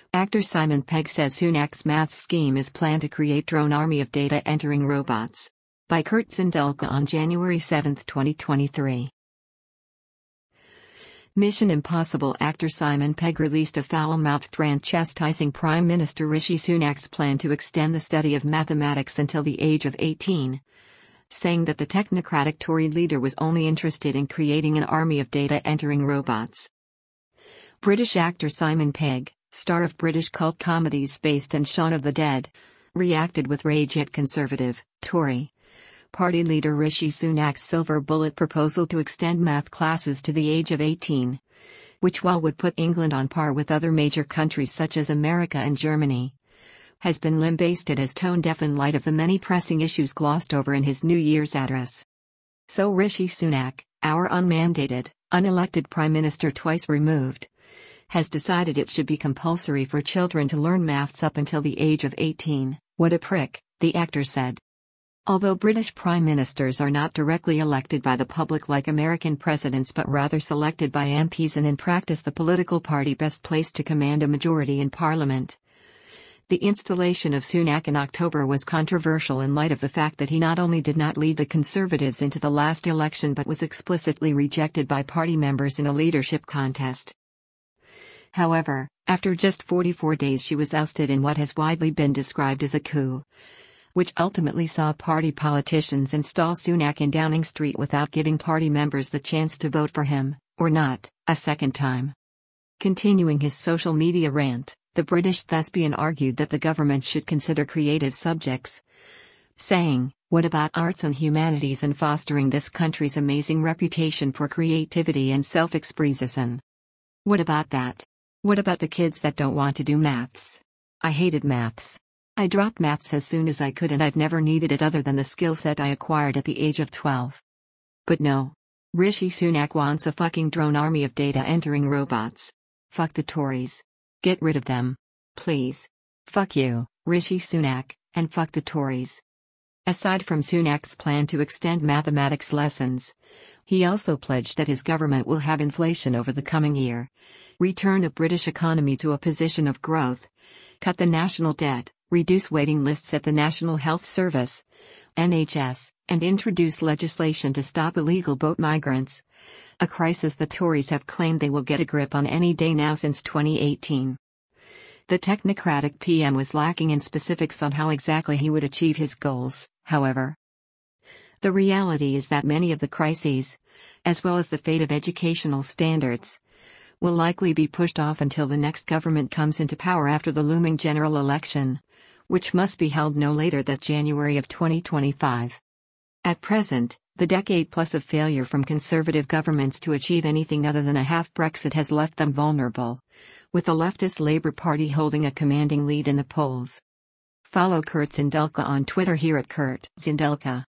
Actor Simon Pegg says Sunak's maths scheme is planned to create drone army of data entering robots. By Kurt Zindelka on January 7, 2023. Mission Impossible actor Simon Pegg released a foul-mouthed rant chastising Prime Minister Rishi Sunak's plan to extend the study of mathematics until the age of 18, saying that the technocratic Tory leader was only interested in creating an army of data entering robots. British actor Simon Pegg, star of British cult comedies Spaced and Shaun of the Dead, reacted with rage at Conservative, Tory party leader Rishi Sunak's silver bullet proposal to extend math classes to the age of 18, which, while would put England on par with other major countries such as America and Germany, has been lambasted as tone-deaf in light of the many pressing issues glossed over in his New Year's address. So Rishi Sunak, our unmandated, unelected Prime Minister twice removed, has decided it should be compulsory for children to learn maths up until the age of 18. What a prick, the actor said. Although British prime ministers are not directly elected by the public like American presidents but rather selected by MPs and in practice the political party best placed to command a majority in Parliament, the installation of Sunak in October was controversial in light of the fact that he not only did not lead the Conservatives into the last election but was explicitly rejected by party members in a leadership contest. However, after just 44 days she was ousted in what has widely been described as a coup, which ultimately saw party politicians install Sunak in Downing Street without giving party members the chance to vote for him, or not, a second time. Continuing his social media rant, the British thespian argued that the government should consider creative subjects, saying, "What about arts and humanities and fostering this country's amazing reputation for creativity and self-expression? What about that? What about the kids that don't want to do maths? I hated maths. I dropped maths as soon as I could and I've never needed it other than the skill set I acquired at the age of 12. But no. Rishi Sunak wants a fucking drone army of data entering robots. Fuck the Tories. Get rid of them. Please. Fuck you, Rishi Sunak, and fuck the Tories." Aside from Sunak's plan to extend mathematics lessons, he also pledged that his government will have inflation over the coming year, return the British economy to a position of growth, cut the national debt, reduce waiting lists at the National Health Service, NHS, and introduce legislation to stop illegal boat migrants, a crisis the Tories have claimed they will get a grip on any day now since 2018. The technocratic PM was lacking in specifics on how exactly he would achieve his goals, however. The reality is that many of the crises, as well as the fate of educational standards, will likely be pushed off until the next government comes into power after the looming general election, which must be held no later than January of 2025. At present, the decade-plus of failure from Conservative governments to achieve anything other than a half Brexit has left them vulnerable, with the leftist Labour Party holding a commanding lead in the polls. Follow Kurt Zindelka on Twitter here at Kurt Zindelka.